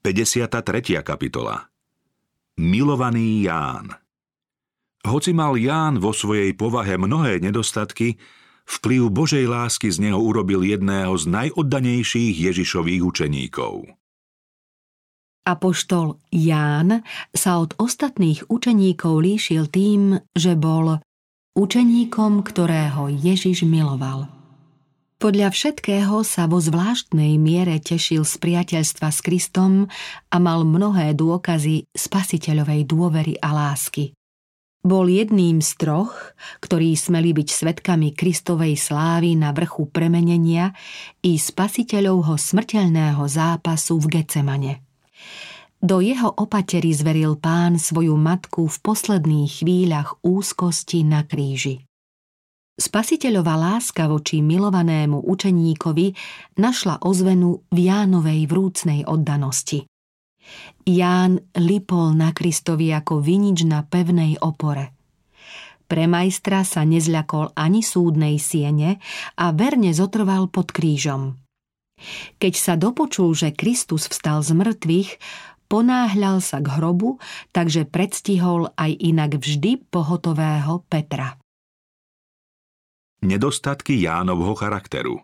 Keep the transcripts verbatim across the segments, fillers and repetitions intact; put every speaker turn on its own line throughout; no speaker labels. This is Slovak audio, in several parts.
päťdesiata tretia kapitola. Milovaný Ján. Hoci mal Ján vo svojej povahe mnohé nedostatky, vplyv Božej lásky z neho urobil jedného z najoddanejších Ježišových učeníkov.
Apoštol Ján sa od ostatných učeníkov líšil tým, že bol učeníkom, ktorého Ježiš miloval. Podľa všetkého sa vo zvláštnej miere tešil z priateľstva s Kristom a mal mnohé dôkazy spasiteľovej dôvery a lásky. Bol jedným z troch, ktorí smeli byť svedkami Kristovej slávy na vrchu premenenia i spasiteľovho smrteľného zápasu v Getsemane. Do jeho opatery zveril Pán svoju matku v posledných chvíľach úzkosti na kríži. Spasiteľová láska voči milovanému učeníkovi našla ozvenu v Jánovej vrúcnej oddanosti. Ján lipol na Kristovi ako vinič na pevnej opore. Pre majstra sa nezľakol ani súdnej siene a verne zotrval pod krížom. Keď sa dopočul, že Kristus vstal z mŕtvych, ponáhľal sa k hrobu, takže predstihol aj inak vždy pohotového Petra.
Nedostatky Jánovho charakteru.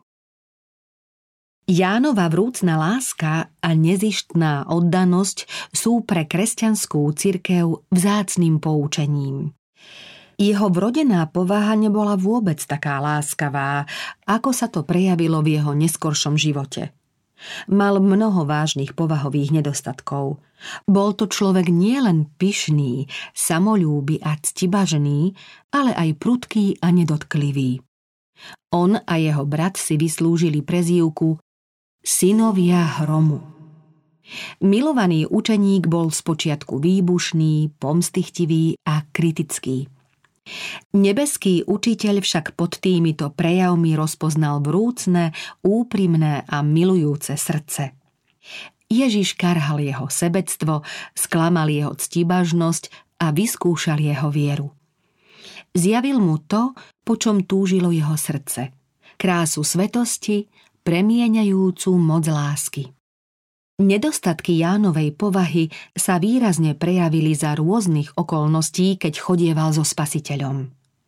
Jánova vrúcna láska a nezištná oddanosť sú pre kresťanskú cirkev vzácnym poučením. Jeho vrodená povaha nebola vôbec taká láskavá, ako sa to prejavilo v jeho neskoršom živote. Mal mnoho vážnych povahových nedostatkov. Bol to človek nielen pyšný, samoľúby a ctibažený, ale aj prudký a nedotklivý. On a jeho brat si vyslúžili prezývku synovia hromu. Milovaný učeník bol spočiatku výbušný, pomstychtivý a kritický. Nebeský učiteľ však pod týmito prejavmi rozpoznal vrúcne, úprimné a milujúce srdce. Ježiš karhal jeho sebectvo, sklamal jeho ctibažnosť a vyskúšal jeho vieru. Zjavil mu to, po čom túžilo jeho srdce. Krásu svetosti, premieňajúcu moc lásky. Nedostatky Jánovej povahy sa výrazne prejavili za rôznych okolností, keď chodieval so Spasiteľom.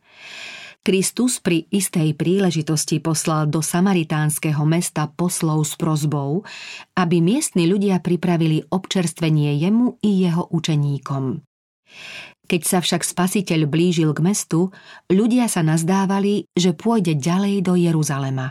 Kristus pri istej príležitosti poslal do samaritánskeho mesta poslov s prosbou, aby miestni ľudia pripravili občerstvenie jemu i jeho učeníkom. Keď sa však Spasiteľ blížil k mestu, ľudia sa nazdávali, že pôjde ďalej do Jeruzalema.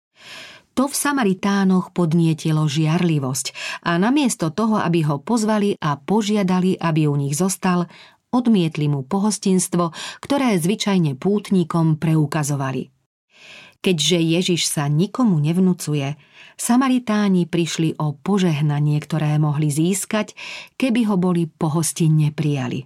To v Samaritánoch podnietilo žiarlivosť a namiesto toho, aby ho pozvali a požiadali, aby u nich zostal, odmietli mu pohostinstvo, ktoré zvyčajne pútnikom preukazovali. Keďže Ježiš sa nikomu nevnucuje, Samaritáni prišli o požehnanie, ktoré mohli získať, keby ho boli pohostinne prijali.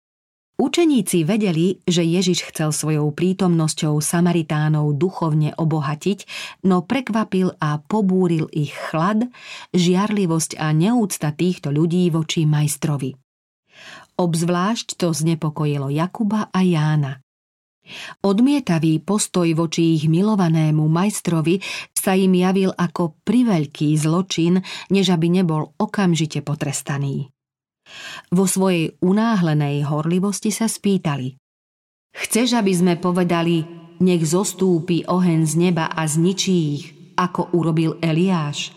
Učeníci vedeli, že Ježiš chcel svojou prítomnosťou Samaritánov duchovne obohatiť, no prekvapil a pobúril ich chlad, žiarlivosť a neúcta týchto ľudí voči majstrovi. Obzvlášť to znepokojilo Jakuba a Jána. Odmietavý postoj voči ich milovanému majstrovi sa im javil ako priveľký zločin, než aby nebol okamžite potrestaný. Vo svojej unáhlenej horlivosti sa spýtali: Chceš, aby sme povedali, nech zostúpi oheň z neba a zničí ich, ako urobil Eliáš?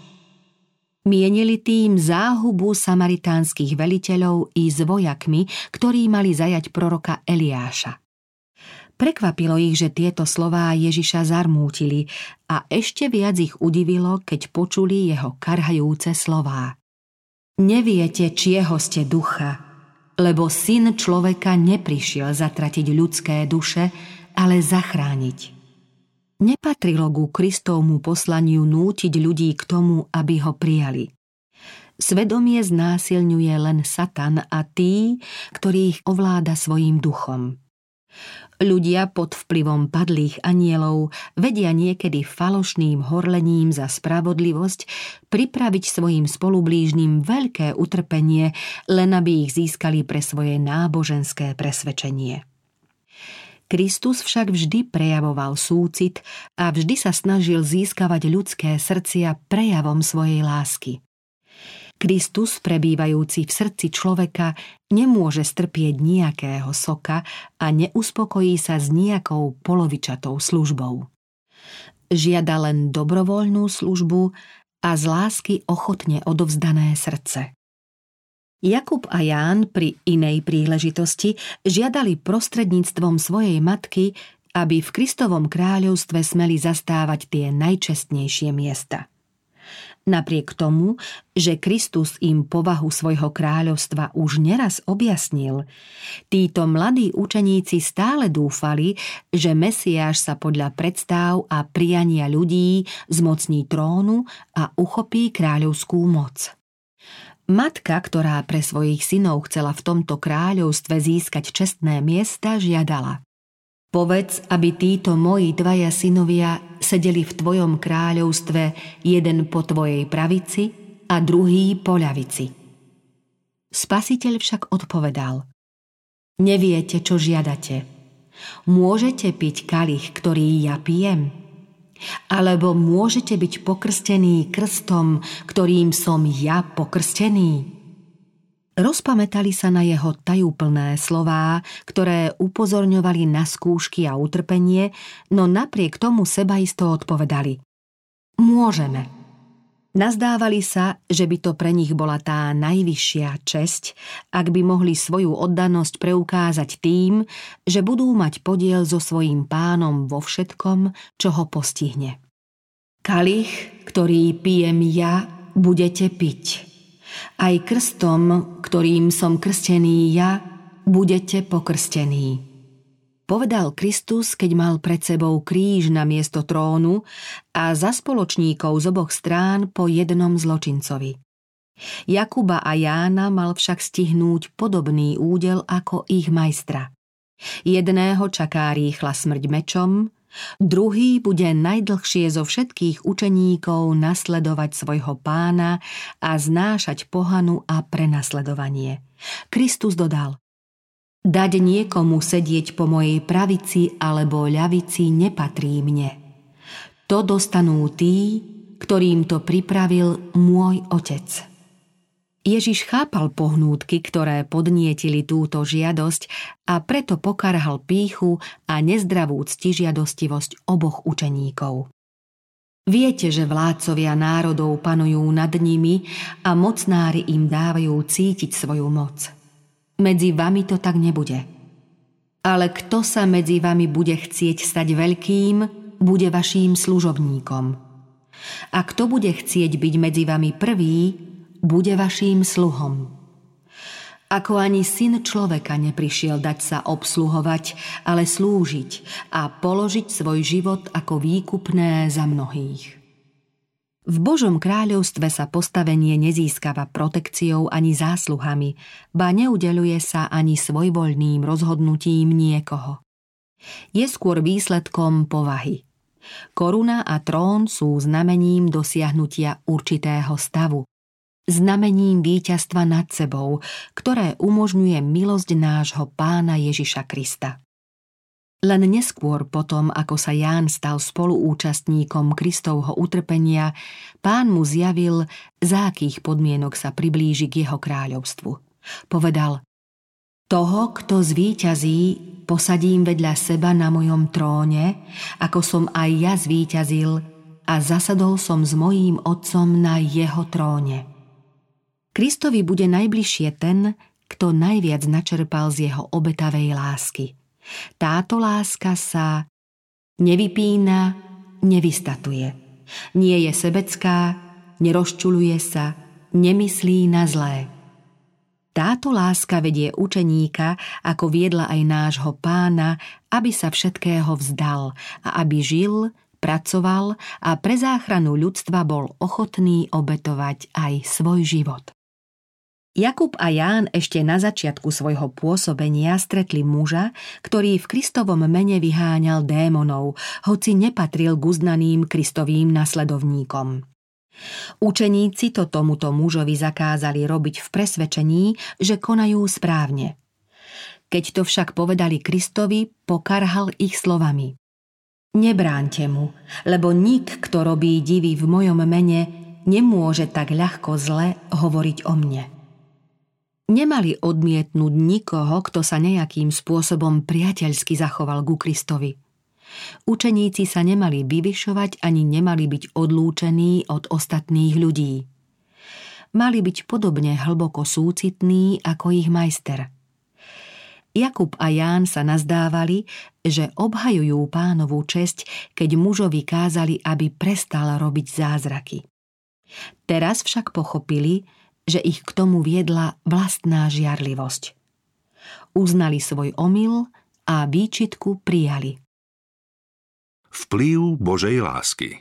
Mienili tým záhubu samaritánskych veliteľov i s vojakmi, ktorí mali zajať proroka Eliáša. Prekvapilo ich, že tieto slová Ježiša zarmútili a ešte viac ich udivilo, keď počuli jeho karhajúce slová. Neviete, čieho ste ducha, lebo Syn človeka neprišiel zatratiť ľudské duše, ale zachrániť. Nepatrilo ku Kristovmu poslaniu nútiť ľudí k tomu, aby ho prijali. Svedomie znásilňuje len Satan a tí, ktorých ovláda svojím duchom. Ľudia pod vplyvom padlých anielov vedia niekedy falošným horlením za spravodlivosť pripraviť svojim spolublížnym veľké utrpenie, len aby ich získali pre svoje náboženské presvedčenie. Kristus však vždy prejavoval súcit a vždy sa snažil získavať ľudské srdcia prejavom svojej lásky. Kristus, prebývajúci v srdci človeka, nemôže strpieť nejakého soka a neuspokojí sa s nejakou polovičatou službou. Žiada len dobrovoľnú službu a z lásky ochotne odovzdané srdce. Jakub a Ján pri inej príležitosti žiadali prostredníctvom svojej matky, aby v Kristovom kráľovstve smeli zastávať tie najčestnejšie miesta. Napriek tomu, že Kristus im povahu svojho kráľovstva už neraz objasnil, títo mladí učeníci stále dúfali, že Mesiáš sa podľa predstáv a priania ľudí zmocní trónu a uchopí kráľovskú moc. Matka, ktorá pre svojich synov chcela v tomto kráľovstve získať čestné miesta, žiadala: Povedz, aby títo moji dvaja synovia sedeli v tvojom kráľovstve, jeden po tvojej pravici a druhý po ľavici. Spasiteľ však odpovedal: Neviete, čo žiadate. Môžete piť kalich, ktorý ja pijem? Alebo môžete byť pokrstení krstom, ktorým som ja pokrstený? Rozpamätali sa na jeho tajúplné slová, ktoré upozorňovali na skúšky a utrpenie, no napriek tomu sebaisto odpovedali: Môžeme. Nazdávali sa, že by to pre nich bola tá najvyššia česť, ak by mohli svoju oddanosť preukázať tým, že budú mať podiel so svojím pánom vo všetkom, čo ho postihne. Kalich, ktorý pijem ja, budete piť. Aj krstom, ktorým som krstený ja, budete pokrstení. Povedal Kristus, keď mal pred sebou kríž na miesto trónu a za spoločníkov z oboch strán po jednom zločincovi. Jakuba a Jána mal však stihnúť podobný údel ako ich majstra. Jedného čaká rýchla smrť mečom, druhý bude najdlhšie zo všetkých učeníkov nasledovať svojho pána a znášať pohanu a prenasledovanie. Kristus dodal: Dať niekomu sedieť po mojej pravici alebo ľavici nepatrí mne. To dostanú tí, ktorým to pripravil môj Otec. Ježiš chápal pohnútky, ktoré podnietili túto žiadosť, a preto pokarhal pýchu a nezdravú ctižiadostivosť oboch učeníkov. Viete, že vládcovia národov panujú nad nimi a mocnári im dávajú cítiť svoju moc. Medzi vami to tak nebude. Ale kto sa medzi vami bude chcieť stať veľkým, bude vaším služobníkom. A kto bude chcieť byť medzi vami prvý, bude vaším sluhom. Ako ani syn človeka neprišiel dať sa obsluhovať, ale slúžiť a položiť svoj život ako výkupné za mnohých. V Božom kráľovstve sa postavenie nezískava protekciou ani zásluhami, ba neudeľuje sa ani svojvoľným rozhodnutím niekoho. Je skôr výsledkom povahy. Koruna a trón sú znamením dosiahnutia určitého stavu, znamením víťazstva nad sebou, ktoré umožňuje milosť nášho Pána Ježiša Krista. Len neskôr potom, ako sa Ján stal spoluúčastníkom Kristovho utrpenia, Pán mu zjavil, za akých podmienok sa priblíži k jeho kráľovstvu. Povedal: Toho, kto zvíťazí, posadím vedľa seba na mojom tróne, ako som aj ja zvíťazil a zasadol som s mojím Otcom na jeho tróne. Kristovi bude najbližšie ten, kto najviac načerpal z jeho obetavej lásky. Táto láska sa nevypína, nevystatuje. Nie je sebecká, nerozčuľuje sa, nemyslí na zlé. Táto láska vedie učeníka, ako viedla aj nášho Pána, aby sa všetkého vzdal a aby žil, pracoval a pre záchranu ľudstva bol ochotný obetovať aj svoj život. Jakub a Ján ešte na začiatku svojho pôsobenia stretli muža, ktorý v Kristovom mene vyháňal démonov, hoci nepatril k uznaným Kristovým nasledovníkom. Učeníci to tomuto mužovi zakázali robiť v presvedčení, že konajú správne. Keď to však povedali Kristovi, pokarhal ich slovami: Nebránte mu, lebo nik, kto robí divy v mojom mene, nemôže tak ľahko zle hovoriť o mne. Nemali odmietnúť nikoho, kto sa nejakým spôsobom priateľsky zachoval ku Kristovi. Učeníci sa nemali vyvyšovať ani nemali byť odlúčení od ostatných ľudí. Mali byť podobne hlboko súcitní ako ich majster. Jakub a Ján sa nazdávali, že obhajujú Pánovu česť, keď mužovi kázali, aby prestal robiť zázraky. Teraz však pochopili, že ich k tomu viedla vlastná žiarlivosť. Uznali svoj omyl a výčitku prijali.
Vplyv Božej lásky.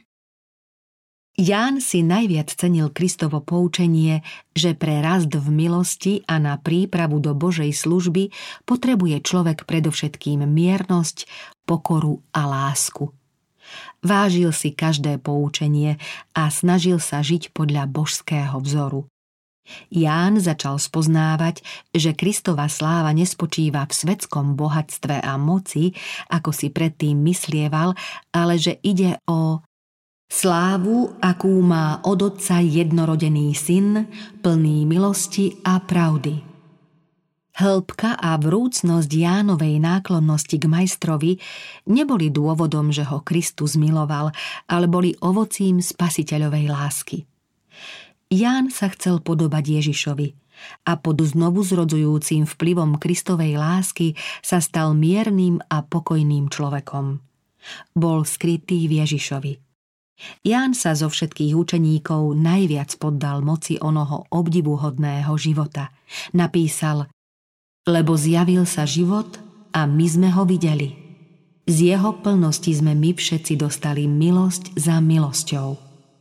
Ján si najviac cenil Kristovo poučenie, že pre rast v milosti a na prípravu do Božej služby potrebuje človek predovšetkým miernosť, pokoru a lásku. Vážil si každé poučenie a snažil sa žiť podľa božského vzoru. Ján začal spoznávať, že Kristova sláva nespočíva v svetskom bohatstve a moci, ako si predtým myslieval, ale že ide o slávu, akú má od Otca jednorodený syn, plný milosti a pravdy. Hĺbka a vrúcnosť Jánovej náklonnosti k majstrovi neboli dôvodom, že ho Kristus miloval, ale boli ovocím spasiteľovej lásky. Ján sa chcel podobať Ježišovi a pod znovu zrodzujúcim vplyvom Kristovej lásky sa stal miernym a pokojným človekom. Bol skrytý v Ježišovi. Ján sa zo všetkých učeníkov najviac poddal moci onoho obdivuhodného života. Napísal: lebo zjavil sa život a my sme ho videli. Z jeho plnosti sme my všetci dostali milosť za milosťou.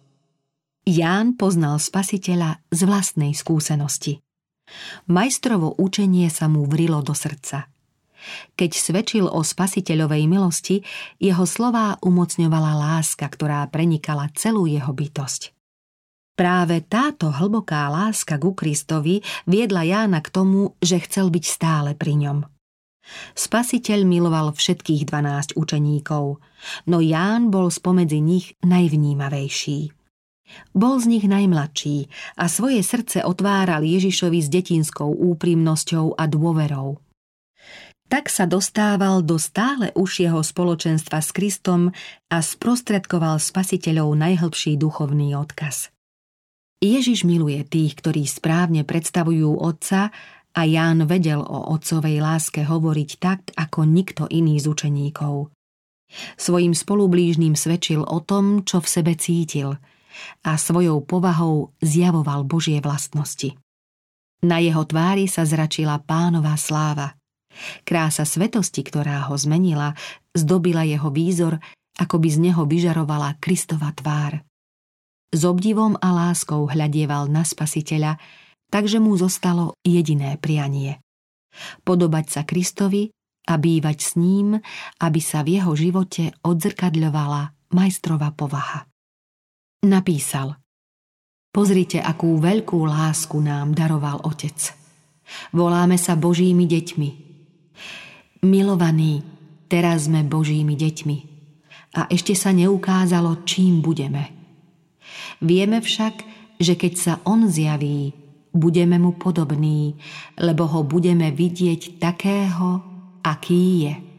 Ján poznal Spasiteľa z vlastnej skúsenosti. Majstrovo učenie sa mu vrilo do srdca. Keď svedčil o Spasiteľovej milosti, jeho slová umocňovala láska, ktorá prenikala celú jeho bytosť. Práve táto hlboká láska ku Kristovi viedla Jána k tomu, že chcel byť stále pri ňom. Spasiteľ miloval všetkých dvanásť učeníkov, no Ján bol spomedzi nich najvnímavejší. Bol z nich najmladší a svoje srdce otváral Ježišovi s detinskou úprimnosťou a dôverou. Tak sa dostával do stále užšieho spoločenstva s Kristom a sprostredkoval Spasiteľov najhlbší duchovný odkaz. Ježiš miluje tých, ktorí správne predstavujú Otca, a Ján vedel o Otcovej láske hovoriť tak, ako nikto iný z učeníkov. Svojim spolublížnym svedčil o tom, čo v sebe cítil, a svojou povahou zjavoval Božie vlastnosti. Na jeho tvári sa zračila Pánova sláva. Krása svetosti, ktorá ho zmenila, zdobila jeho výzor, ako by z neho vyžarovala Kristova tvár. S obdivom a láskou hľadieval na Spasiteľa, takže mu zostalo jediné prianie. Podobať sa Kristovi a bývať s ním, aby sa v jeho živote odzrkadľovala majstrova povaha. Napísal: pozrite, akú veľkú lásku nám daroval Otec. Voláme sa Božími deťmi. Milovaní, teraz sme Božími deťmi a ešte sa neukázalo, čím budeme. Vieme však, že keď sa on zjaví, budeme mu podobní, lebo ho budeme vidieť takého, aký je.